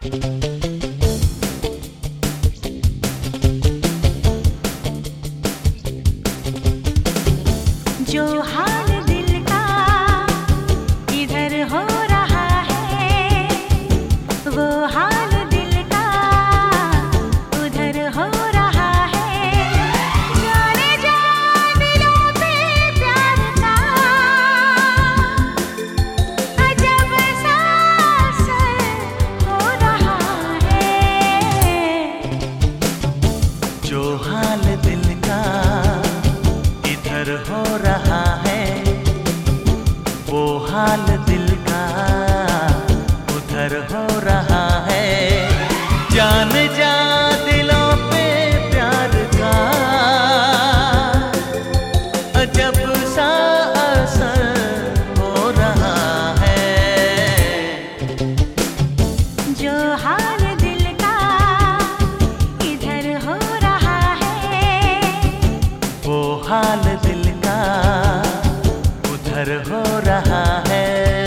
जो हाल दिल का इधर हो रहा है, वो हाल दिल का उधर हो रहा है। जाने जा दिलों पे प्यार का अजब सा असर हो रहा है। जो हाल दिल का इधर हो रहा है, वो हाल दिल का उधर हो रहा है। जान जा दिलों पे प्यार का अजब सा असर हो रहा है। जो हाल दिल का इधर हो रहा है, वो हाल दिल का उधर हो रहा है।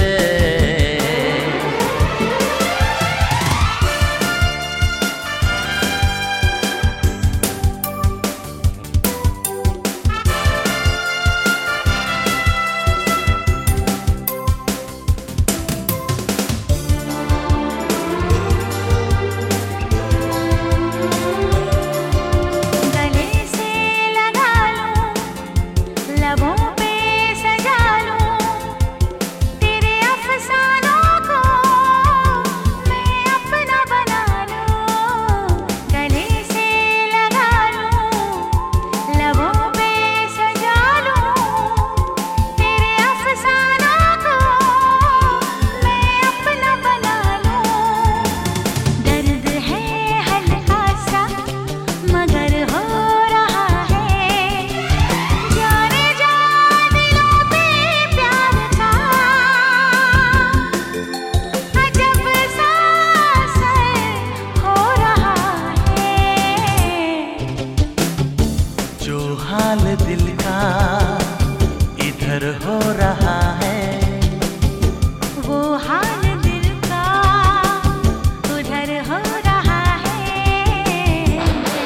गले से लगा लूं, लबों पे सजा लूं, तेरे अफसानों को मैं अपना बना लूं। गले से लगा लूं, लबों पे सजा लूं, तेरे अफसानों को मैं अपना बना लूं। दर्द है हल्का सा मगर हो रहा है। जाने जा दिलों पे प्यार का अजब सा असर हो रहा है। जो हाल दिल का इधर हो रहा है, वो हाल दिल का उधर हो रहा है।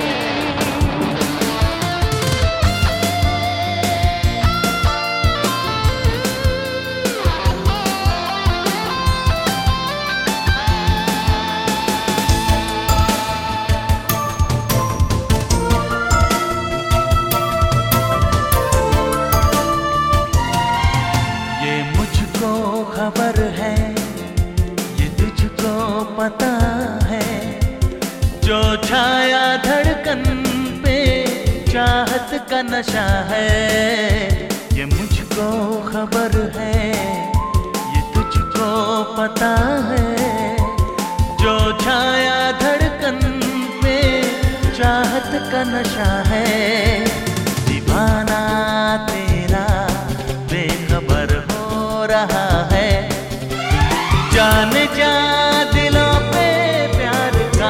ये मुझको खबर है, ये तुझको पता है। जो छाया धड़कन पे चाहत का नशा है, ये मुझको खबर है, ये तुझको पता है। जो छाया धड़कन पे चाहत का नशा है। दीवाना तेरा बेखबर हो रहा है। जान जा दिलों पे प्यार का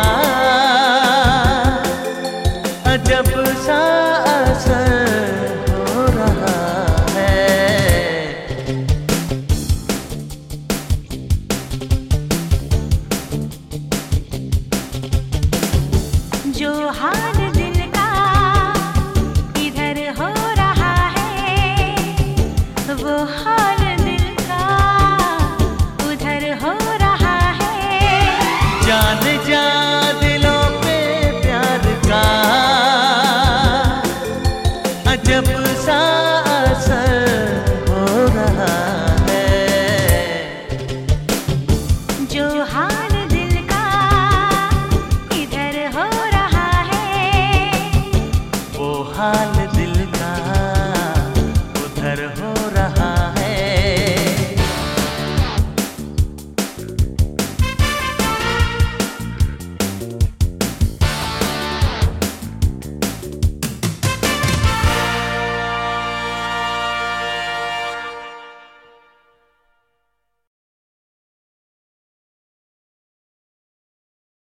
अजब सा असर हो रहा है। जो हाल दिल का इधर हो रहा है, वो हाल दिल का उधर हो रहा है। जान जा दिलों पे प्यार का अजब सा असर हो रहा है। जो हाल दिल का इधर हो रहा है, वो हाल दिल का